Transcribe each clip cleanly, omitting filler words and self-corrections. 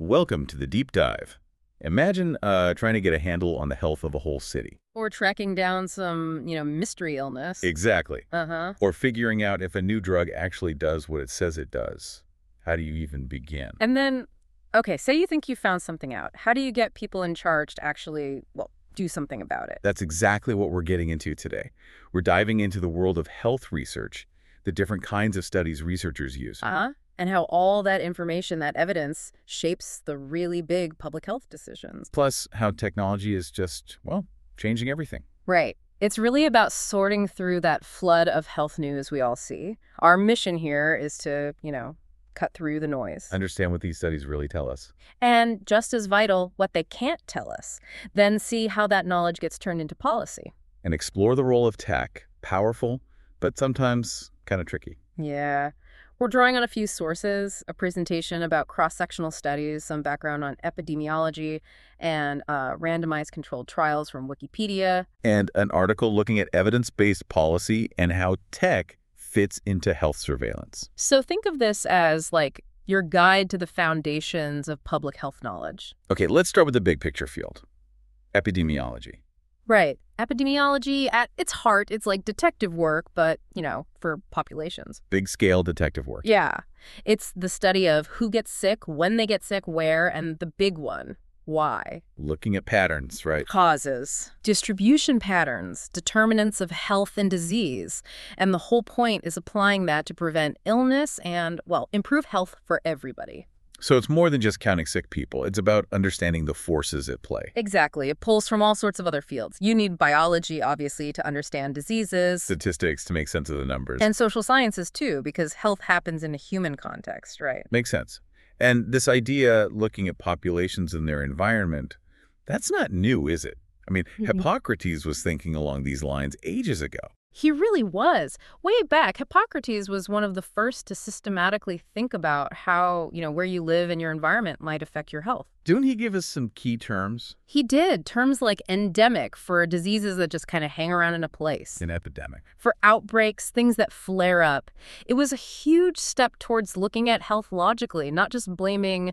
Welcome to the deep dive. Imagine trying to get a handle on the health of a whole city. Or tracking down some, mystery illness. Exactly. Uh-huh. Or figuring out if a new drug actually does what it says it does. How do you even begin? And then, okay, say you think you found something out. How do you get people in charge to actually, do something about it? That's exactly what we're getting into today. We're diving into the world of health research, the different kinds of studies researchers use. Uh-huh. And how all that information, that evidence, shapes the really big public health decisions. Plus, how technology is just, changing everything. Right. It's really about sorting through that flood of health news we all see. Our mission here is to, cut through the noise. Understand what these studies really tell us. And just as vital, what they can't tell us. Then see how that knowledge gets turned into policy. And explore the role of tech, powerful, but sometimes kind of tricky. Yeah. We're drawing on a few sources, a presentation about cross-sectional studies, some background on epidemiology, and randomized controlled trials from Wikipedia. And an article looking at evidence-based policy and how tech fits into health surveillance. So think of this as, your guide to the foundations of public health knowledge. Okay, let's start with the big picture field. Epidemiology. Right. Epidemiology, at its heart, it's like detective work, but, for populations. Big-scale detective work. Yeah. It's the study of who gets sick, when they get sick, where, and the big one, why. Looking at patterns, right? Causes, distribution patterns, determinants of health and disease. And the whole point is applying that to prevent illness and, improve health for everybody. So it's more than just counting sick people. It's about understanding the forces at play. Exactly. It pulls from all sorts of other fields. You need biology, obviously, to understand diseases. Statistics to make sense of the numbers. And social sciences, too, because health happens in a human context, right? Makes sense. And this idea, looking at populations and their environment, that's not new, is it? I mean, Hippocrates was thinking along these lines ages ago. He really was. Way back, Hippocrates was one of the first to systematically think about how, where you live and your environment might affect your health. Didn't he give us some key terms? He did. Terms like endemic for diseases that just kind of hang around in a place. An epidemic. For outbreaks, things that flare up. It was a huge step towards looking at health logically, not just blaming,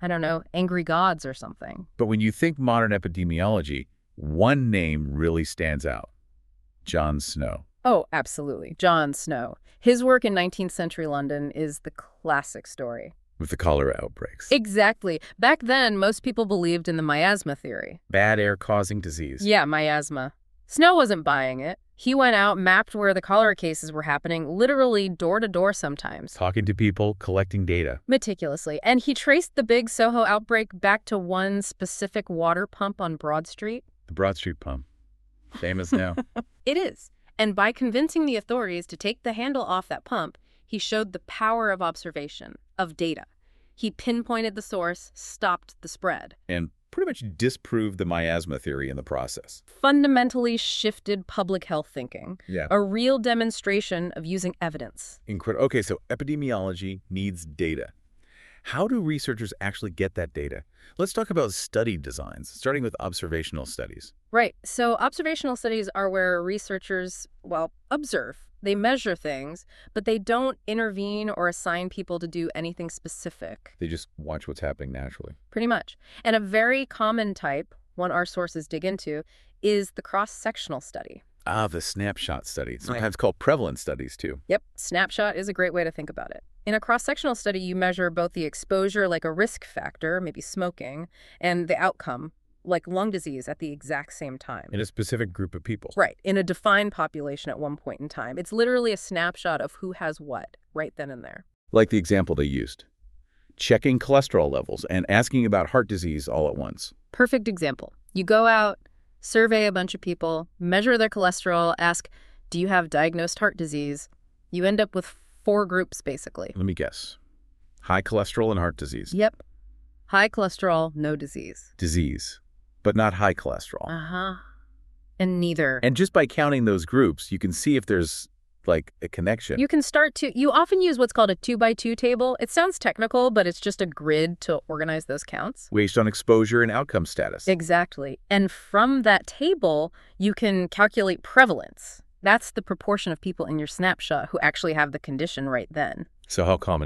angry gods or something. But when you think modern epidemiology, one name really stands out. John Snow. Oh, absolutely. John Snow. His work in 19th century London is the classic story. With the cholera outbreaks. Exactly. Back then, most people believed in the miasma theory. Bad air causing disease. Yeah, miasma. Snow wasn't buying it. He went out, mapped where the cholera cases were happening, literally door to door sometimes. Talking to people, collecting data. Meticulously. And he traced the big Soho outbreak back to one specific water pump on Broad Street. The Broad Street pump. Famous now. It is. And by convincing the authorities to take the handle off that pump, he showed the power of observation, of data. He pinpointed the source, stopped the spread. And pretty much disproved the miasma theory in the process. Fundamentally shifted public health thinking. Yeah. A real demonstration of using evidence. Incredible. Okay, so epidemiology needs data. How do researchers actually get that data? Let's talk about study designs, starting with observational studies. Right. So observational studies are where researchers, observe. They measure things, but they don't intervene or assign people to do anything specific. They just watch what's happening naturally. Pretty much. And a very common type, one our sources dig into, is the cross-sectional study. Ah, the snapshot study, sometimes called prevalence studies too. Yep, snapshot is a great way to think about it. In a cross-sectional study, you measure both the exposure, like a risk factor, maybe smoking, and the outcome, like lung disease, at the exact same time. In a specific group of people. Right, in a defined population at one point in time. It's literally a snapshot of who has what, right then and there. Like the example they used. Checking cholesterol levels and asking about heart disease all at once. Perfect example. You go out, survey a bunch of people, measure their cholesterol, ask, do you have diagnosed heart disease? You end up with 4 groups, basically. Let me guess. High cholesterol and heart disease. Yep. High cholesterol, no disease. Disease, but not high cholesterol. Uh-huh. And neither. And just by counting those groups, you can see if there's, a connection. You often use what's called a 2x2 table. It sounds technical, but it's just a grid to organize those counts. Based on exposure and outcome status. Exactly. And from that table, you can calculate prevalence. That's the proportion of people in your snapshot who actually have the condition right then. So how common is it?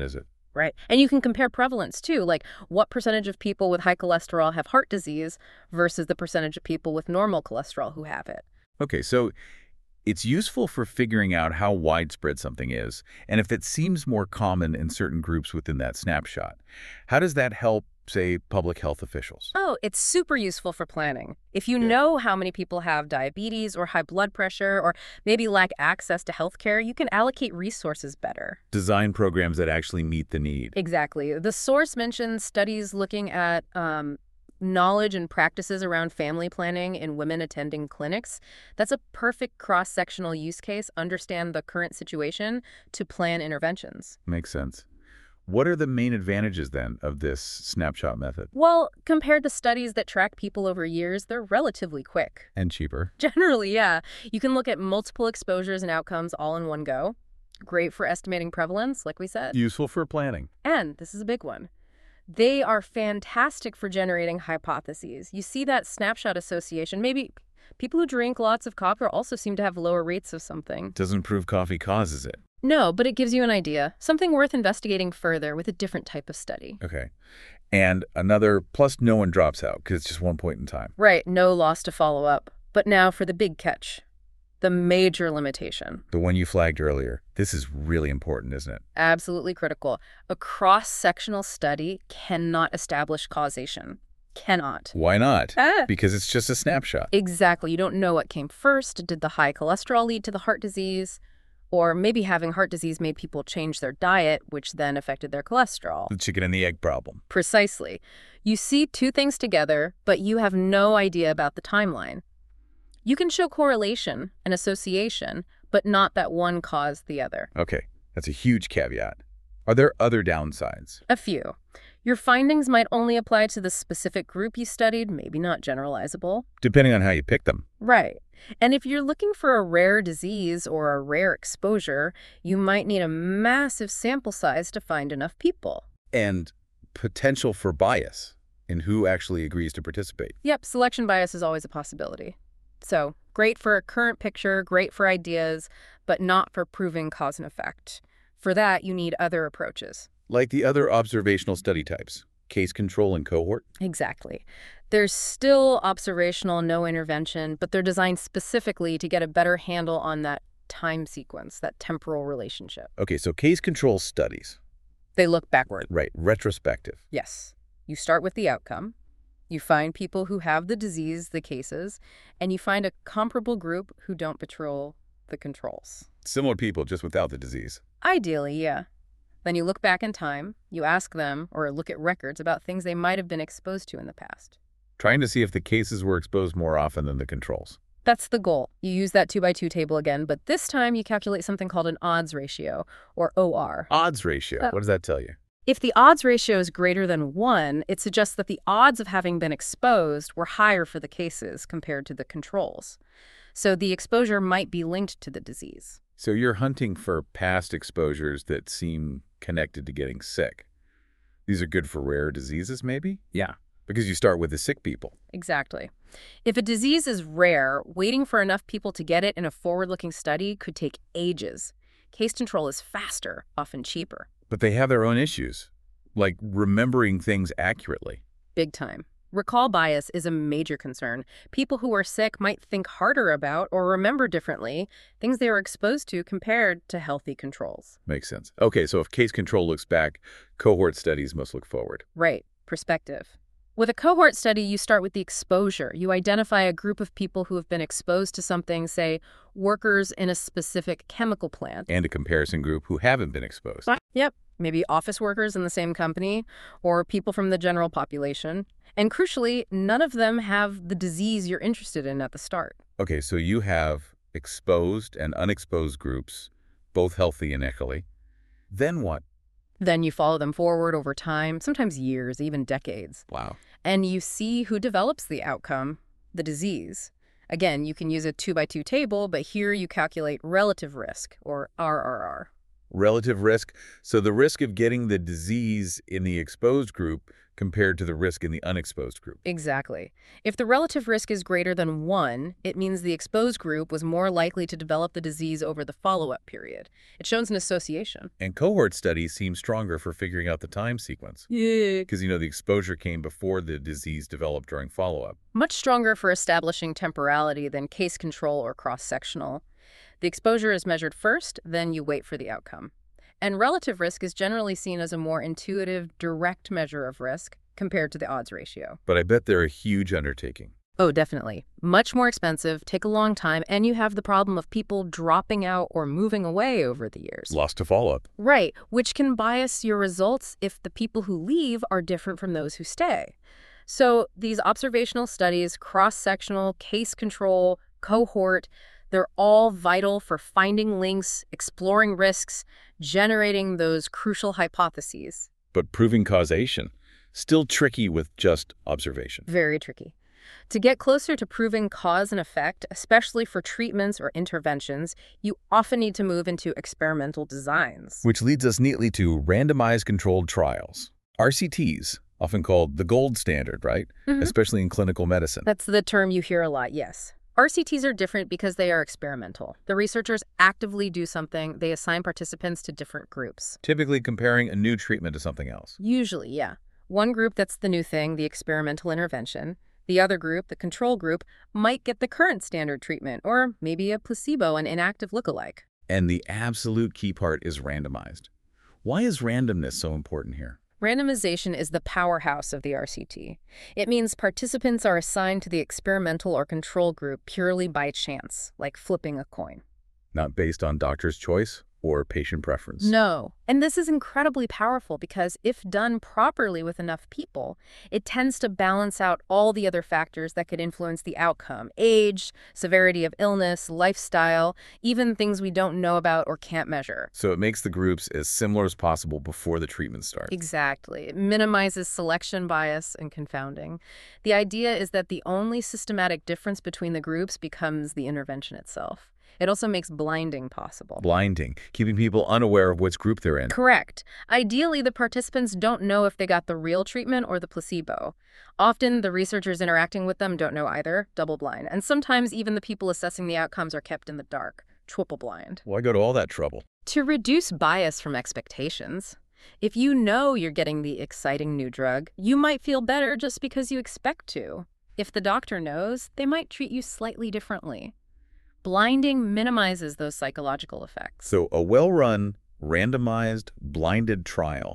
Right. And you can compare prevalence too, like what percentage of people with high cholesterol have heart disease versus the percentage of people with normal cholesterol who have it. Okay, so it's useful for figuring out how widespread something is, and if it seems more common in certain groups within that snapshot. How does that help, say, public health officials? Oh, it's super useful for planning. If you Yeah. know how many people have diabetes or high blood pressure or maybe lack access to healthcare, you can allocate resources better. Design programs that actually meet the need. Exactly. The source mentions studies looking at knowledge and practices around family planning in women attending clinics. That's a perfect cross-sectional use case, understand the current situation to plan interventions. Makes sense. What are the main advantages, then, of this snapshot method? Well, compared to studies that track people over years, they're relatively quick. And cheaper. Generally, yeah. You can look at multiple exposures and outcomes all in one go. Great for estimating prevalence, like we said. Useful for planning. And this is a big one. They are fantastic for generating hypotheses. You see that snapshot association. Maybe people who drink lots of coffee also seem to have lower rates of something. Doesn't prove coffee causes it. No, but it gives you an idea. Something worth investigating further with a different type of study. Okay. And another, plus no one drops out because it's just one point in time. Right, no loss to follow up. But now for the big catch. The major limitation. The one you flagged earlier. This is really important, isn't it? Absolutely critical. A cross-sectional study cannot establish causation. Cannot. Why not? Ah. Because it's just a snapshot. Exactly. You don't know what came first. Did the high cholesterol lead to the heart disease? Or maybe having heart disease made people change their diet, which then affected their cholesterol. The chicken and the egg problem. Precisely. You see two things together, but you have no idea about the timeline. You can show correlation and association, but not that one caused the other. Okay, that's a huge caveat. Are there other downsides? A few. Your findings might only apply to the specific group you studied, maybe not generalizable. Depending on how you pick them. Right. And if you're looking for a rare disease or a rare exposure, you might need a massive sample size to find enough people. And potential for bias in who actually agrees to participate. Yep, selection bias is always a possibility. So, great for a current picture, great for ideas, but not for proving cause and effect. For that, you need other approaches. Like the other observational study types, case control and cohort. Exactly. There's still observational, no intervention, but they're designed specifically to get a better handle on that time sequence, that temporal relationship. Okay, so case control studies. They look backward. Right, retrospective. Yes. You start with the outcome. You find people who have the disease, the cases, and you find a comparable group who don't patrol the controls. Similar people, just without the disease. Ideally, yeah. Then you look back in time, you ask them or look at records about things they might have been exposed to in the past. Trying to see if the cases were exposed more often than the controls. That's the goal. You use that 2x2 table again, but this time you calculate something called an odds ratio, or OR. Odds ratio, what does that tell you? If the odds ratio is greater than 1, it suggests that the odds of having been exposed were higher for the cases compared to the controls. So the exposure might be linked to the disease. So you're hunting for past exposures that seem connected to getting sick. These are good for rare diseases, maybe? Yeah. Because you start with the sick people. Exactly. If a disease is rare, waiting for enough people to get it in a forward-looking study could take ages. Case control is faster, often cheaper. But they have their own issues, like remembering things accurately. Big time. Recall bias is a major concern. People who are sick might think harder about or remember differently things they were exposed to compared to healthy controls. Makes sense. Okay, so if case control looks back, cohort studies must look forward. Right. Perspective. With a cohort study, you start with the exposure. You identify a group of people who have been exposed to something, say, workers in a specific chemical plant. And a comparison group who haven't been exposed. Yep. Maybe office workers in the same company or people from the general population. And crucially, none of them have the disease you're interested in at the start. Okay, so you have exposed and unexposed groups, both healthy and equally. Then what? Then you follow them forward over time, sometimes years, even decades. Wow. And you see who develops the outcome, the disease. Again, you can use a 2x2 table, but here you calculate relative risk, or RRR. Relative risk, so the risk of getting the disease in the exposed group compared to the risk in the unexposed group. Exactly. If the relative risk is greater than 1, it means the exposed group was more likely to develop the disease over the follow-up period. It shows an association. And cohort studies seem stronger for figuring out the time sequence. Yeah. Because, the exposure came before the disease developed during follow-up. Much stronger for establishing temporality than case control or cross-sectional. The exposure is measured first, then you wait for the outcome. And relative risk is generally seen as a more intuitive, direct measure of risk compared to the odds ratio. But I bet they're a huge undertaking. Oh, definitely. Much more expensive, take a long time, and you have the problem of people dropping out or moving away over the years. Lost to follow-up. Right, which can bias your results if the people who leave are different from those who stay. So these observational studies, cross-sectional, case control, cohort, they're all vital for finding links, exploring risks, generating those crucial hypotheses. But proving causation, still tricky with just observation. Very tricky. To get closer to proving cause and effect, especially for treatments or interventions, you often need to move into experimental designs. Which leads us neatly to randomized controlled trials. RCTs, often called the gold standard, right? Especially in clinical medicine. That's the term you hear a lot, yes. RCTs are different because they are experimental. The researchers actively do something. They assign participants to different groups. Typically comparing a new treatment to something else. Usually, yeah. One group, that's the new thing, the experimental intervention. The other group, the control group, might get the current standard treatment, or maybe a placebo, an inactive lookalike. And the absolute key part is randomized. Why is randomness so important here? Randomization is the powerhouse of the RCT. It means participants are assigned to the experimental or control group purely by chance, like flipping a coin. Not based on doctor's choice or patient preference. No. And this is incredibly powerful because if done properly with enough people, it tends to balance out all the other factors that could influence the outcome: age, severity of illness, lifestyle, even things we don't know about or can't measure. So it makes the groups as similar as possible before the treatment starts. Exactly. It minimizes selection bias and confounding. The idea is that the only systematic difference between the groups becomes the intervention itself. It also makes blinding possible. Blinding, keeping people unaware of which group they're in. Correct. Ideally, the participants don't know if they got the real treatment or the placebo. Often, the researchers interacting with them don't know either, double blind. And sometimes even the people assessing the outcomes are kept in the dark, triple blind. Why go to all that trouble? To reduce bias from expectations. If you know you're getting the exciting new drug, you might feel better just because you expect to. If the doctor knows, they might treat you slightly differently. Blinding minimizes those psychological effects. So a well-run, randomized, blinded trial,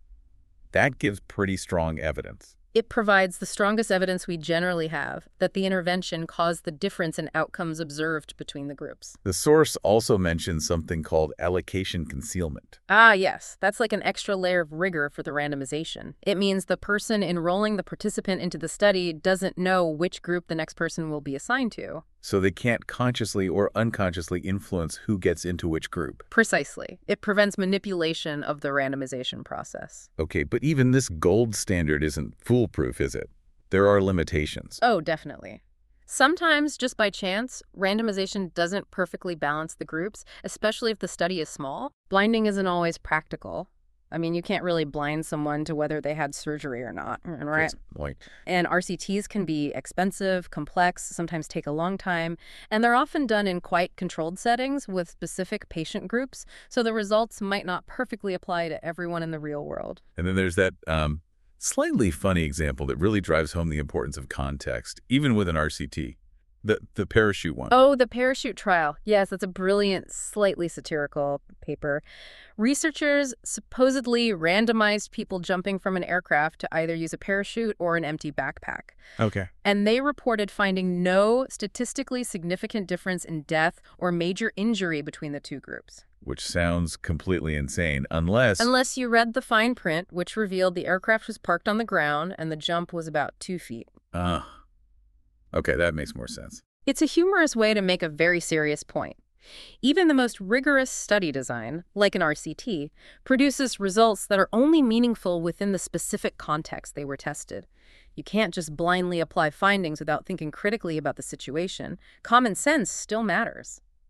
that gives pretty strong evidence. It provides the strongest evidence we generally have that the intervention caused the difference in outcomes observed between the groups. The source also mentions something called allocation concealment. Ah, yes. That's like an extra layer of rigor for the randomization. It means the person enrolling the participant into the study doesn't know which group the next person will be assigned to. So they can't consciously or unconsciously influence who gets into which group. Precisely. It prevents manipulation of the randomization process. Okay, but even this gold standard isn't foolproof, is it? There are limitations. Oh, definitely. Sometimes, just by chance, randomization doesn't perfectly balance the groups, especially if the study is small. Blinding isn't always practical. I mean, you can't really blind someone to whether they had surgery or not, right? And RCTs can be expensive, complex, sometimes take a long time, and they're often done in quite controlled settings with specific patient groups, so the results might not perfectly apply to everyone in the real world. And then there's that slightly funny example that really drives home the importance of context, even with an RCT. The parachute one. Oh, the parachute trial. Yes, that's a brilliant, slightly satirical paper. Researchers supposedly randomized people jumping from an aircraft to either use a parachute or an empty backpack. Okay. And they reported finding no statistically significant difference in death or major injury between the two groups. Which sounds completely insane, unless you read the fine print, which revealed the aircraft was parked on the ground and the jump was about 2 feet. Okay, that makes more sense. It's a humorous way to make a very serious point. Even the most rigorous study design, like an RCT, produces results that are only meaningful within the specific context they were tested. You can't just blindly apply findings without thinking critically about the situation. Common sense still matters.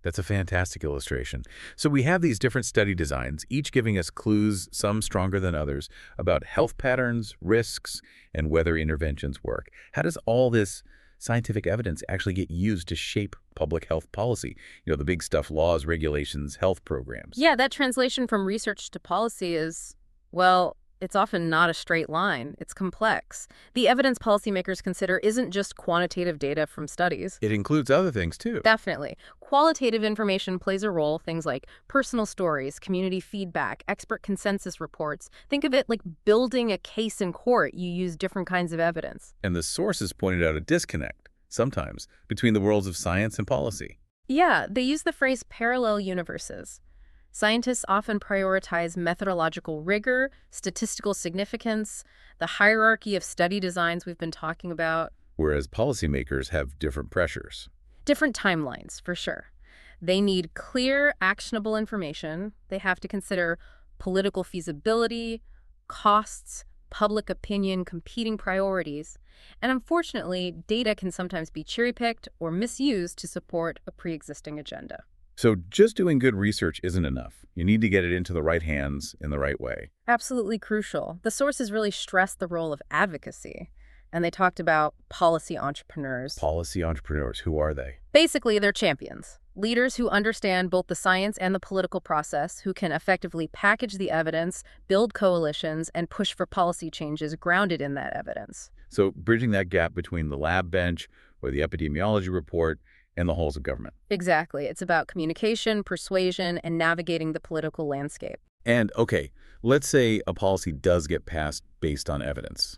That's a fantastic illustration. So we have these different study designs, each giving us clues, some stronger than others, about health patterns, risks, and whether interventions work. How does all this scientific evidence actually get used to shape public health policy? The big stuff, laws, regulations, health programs. Yeah, that translation from research to policy is, well, it's often not a straight line. It's complex. The evidence policymakers consider isn't just quantitative data from studies. It includes other things, too. Definitely. Qualitative information plays a role, things like personal stories, community feedback, expert consensus reports. Think of it like building a case in court. You use different kinds of evidence. And the sources pointed out a disconnect, sometimes, between the worlds of science and policy. Yeah, they use the phrase parallel universes. Scientists often prioritize methodological rigor, statistical significance, the hierarchy of study designs we've been talking about. Whereas policymakers have different pressures. Different timelines, for sure. They need clear, actionable information. They have to consider political feasibility, costs, public opinion, competing priorities. And unfortunately, data can sometimes be cherry-picked or misused to support a pre-existing agenda. So just doing good research isn't enough. You need to get it into the right hands in the right way. Absolutely crucial. The sources really stressed the role of advocacy, and they talked about policy entrepreneurs. Policy entrepreneurs, who are they? Basically, they're champions. Leaders who understand both the science and the political process, who can effectively package the evidence, build coalitions, and push for policy changes grounded in that evidence. So bridging that gap between the lab bench or the epidemiology report and the halls of government. Exactly. It's about communication, persuasion, and navigating the political landscape. And, okay, let's say a policy does get passed based on evidence.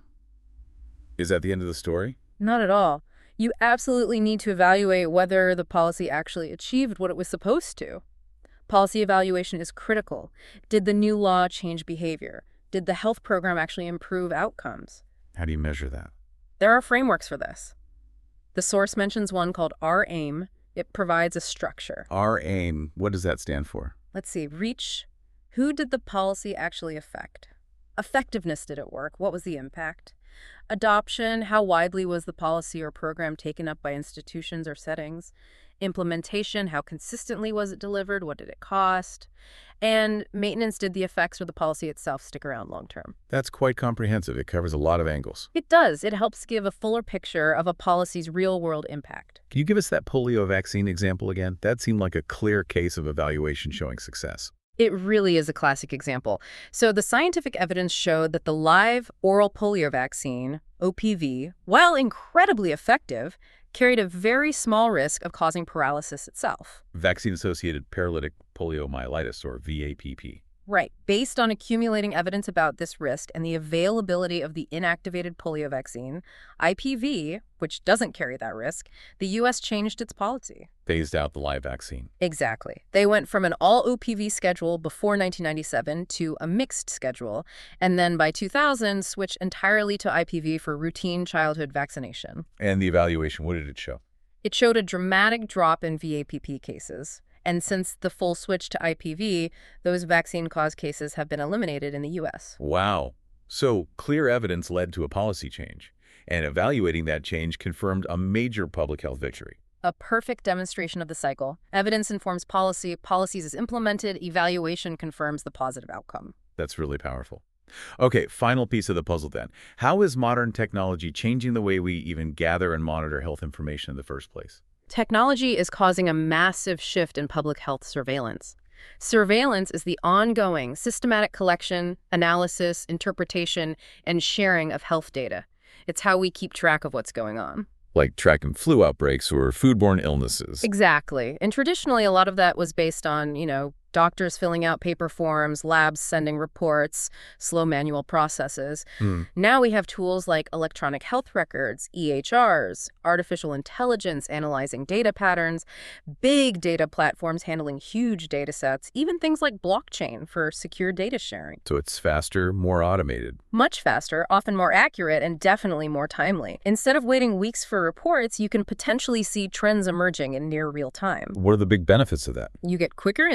Is that the end of the story? Not at all. You absolutely need to evaluate whether the policy actually achieved what it was supposed to. Policy evaluation is critical. Did the new law change behavior? Did the health program actually improve outcomes? How do you measure that? There are frameworks for this. The source mentions one called R-AIM. It provides a structure. R-AIM, what does that stand for? Let's see. Reach. Who did the policy actually affect? Effectiveness, did it work? What was the impact? Adoption, how widely was the policy or program taken up by institutions or settings? Implementation, how consistently was it delivered? What did it cost? And maintenance, did the effects or the policy itself stick around long term? That's quite comprehensive. It covers a lot of angles. It does. It helps give a fuller picture of a policy's real-world impact. Can you give us that polio vaccine example again? That seemed like a clear case of evaluation showing success. It really is a classic example. So the scientific evidence showed that the live oral polio vaccine, OPV, while incredibly effective, carried a very small risk of causing paralysis itself. Vaccine-associated paralytic poliomyelitis, or VAPP. Right. Based on accumulating evidence about this risk and the availability of the inactivated polio vaccine, IPV, which doesn't carry that risk, the U.S. changed its policy. Phased out the live vaccine. Exactly. They went from an all-OPV schedule before 1997 to a mixed schedule, and then by 2000 switched entirely to IPV for routine childhood vaccination. And the evaluation, what did it show? It showed a dramatic drop in VAPP cases. And since the full switch to IPV, those vaccine-caused cases have been eliminated in the U.S. Wow. So clear evidence led to a policy change, and evaluating that change confirmed a major public health victory. A perfect demonstration of the cycle. Evidence informs policy, policies is implemented, evaluation confirms the positive outcome. That's really powerful. Okay, final piece of the puzzle then. How is modern technology changing the way we even gather and monitor health information in the first place? Technology is causing a massive shift in public health surveillance. Surveillance is the ongoing, systematic collection, analysis, interpretation, and sharing of health data. It's how we keep track of what's going on. Like tracking flu outbreaks or foodborne illnesses. Exactly. And traditionally, a lot of that was based on, doctors filling out paper forms, labs sending reports, slow manual processes. Now we have tools like electronic health records, EHRs, artificial intelligence analyzing data patterns, big data platforms handling huge data sets, even things like blockchain for secure data sharing. So it's faster, more automated. Much faster, often more accurate, and definitely more timely. Instead of waiting weeks for reports, you can potentially see trends emerging in near real time. What are the big benefits of that? You get quicker insights.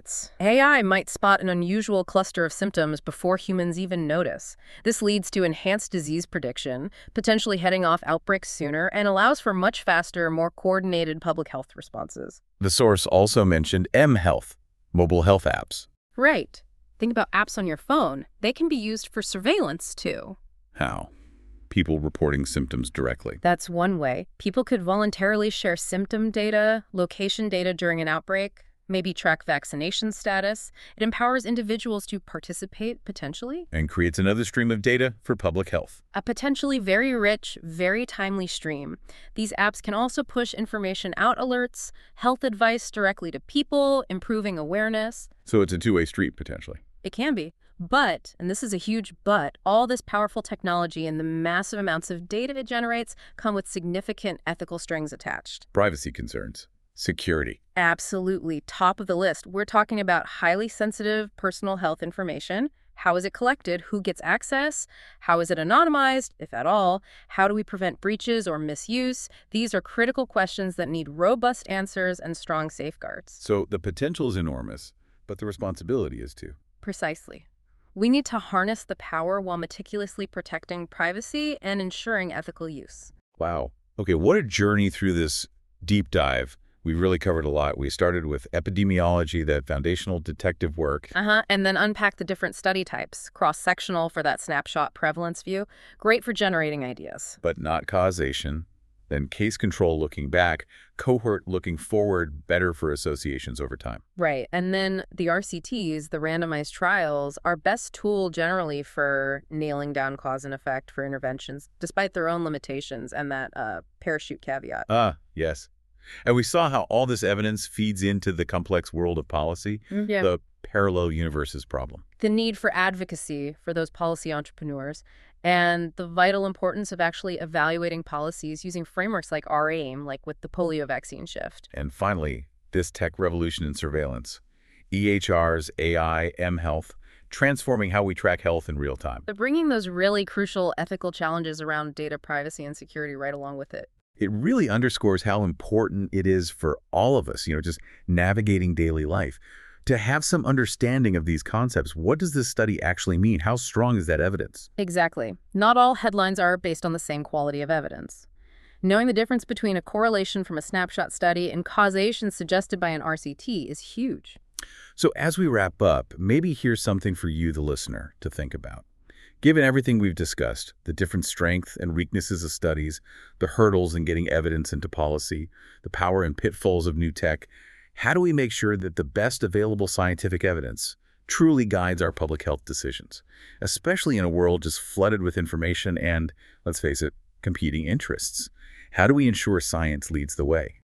surveillance. AI might spot an unusual cluster of symptoms before humans even notice. This leads to enhanced disease prediction, potentially heading off outbreaks sooner, and allows for much faster, more coordinated public health responses. The source also mentioned mHealth, mobile health apps. Right. Think about apps on your phone. They can be used for surveillance, too. How? People reporting symptoms directly. That's one way. People could voluntarily share symptom data, location data during an outbreak, maybe track vaccination status. It empowers individuals to participate, potentially. And creates another stream of data for public health. A potentially very rich, very timely stream. These apps can also push information out alerts, health advice directly to people, improving awareness. So it's a two-way street, potentially. It can be. But, and this is a huge but, all this powerful technology and the massive amounts of data it generates come with significant ethical strings attached. Privacy concerns. Security. Absolutely. Top of the list. We're talking about highly sensitive personal health information. How is it collected? Who gets access? How is it anonymized, if at all? How do we prevent breaches or misuse? These are critical questions that need robust answers and strong safeguards. So the potential is enormous, but the responsibility is too. Precisely. We need to harness the power while meticulously protecting privacy and ensuring ethical use. Wow. Okay, what a journey through this deep dive. We've really covered a lot. We started with epidemiology, that foundational detective work. And then unpack the different study types. Cross-sectional for that snapshot prevalence view. Great for generating ideas. But not causation. Then case control looking back, cohort looking forward, better for associations over time. Right. And then the RCTs, the randomized trials, are best tool generally for nailing down cause and effect for interventions, despite their own limitations and that parachute caveat. Yes. And we saw how all this evidence feeds into the complex world of policy, the parallel universes problem. The need for advocacy for those policy entrepreneurs, and the vital importance of actually evaluating policies using frameworks like R-AIM, like with the polio vaccine shift. And finally, this tech revolution in surveillance. EHRs, AI, mHealth, transforming how we track health in real time. They're bringing those really crucial ethical challenges around data privacy and security right along with it. It really underscores how important it is for all of us, just navigating daily life, to have some understanding of these concepts. What does this study actually mean? How strong is that evidence? Exactly. Not all headlines are based on the same quality of evidence. Knowing the difference between a correlation from a snapshot study and causation suggested by an RCT is huge. So as we wrap up, maybe here's something for you, the listener, to think about. Given everything we've discussed, the different strengths and weaknesses of studies, the hurdles in getting evidence into policy, the power and pitfalls of new tech, how do we make sure that the best available scientific evidence truly guides our public health decisions, especially in a world just flooded with information and, let's face it, competing interests? How do we ensure science leads the way?